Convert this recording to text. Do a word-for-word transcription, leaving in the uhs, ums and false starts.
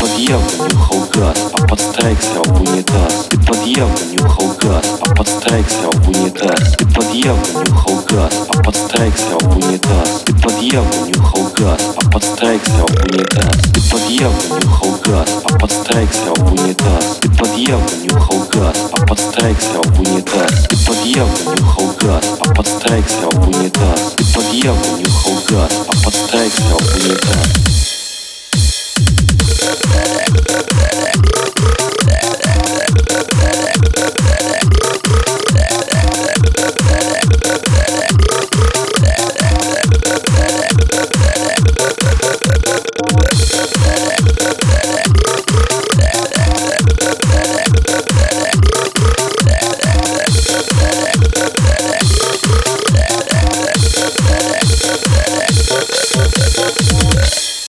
под Яву нюхал газ, а под страйк сел в унитаз. Ты под Яву нюхал газ, а под страйк сел в унитаз. Ты под Яву нюхал газ, а под страйк сел в унитаз. Ты под Яву нюхал газ, а под страйк сел в унитаз. Ты под Яву нюхал газ, а под страйк сел в унитаз. Ты под Яву нюхал газ, а под страйк сел в унитаз. Ты под Яву нюхал газ, а под страйк сел в унитаз. Ты под Яву нюхал газ, а под страйк сел в унитаз.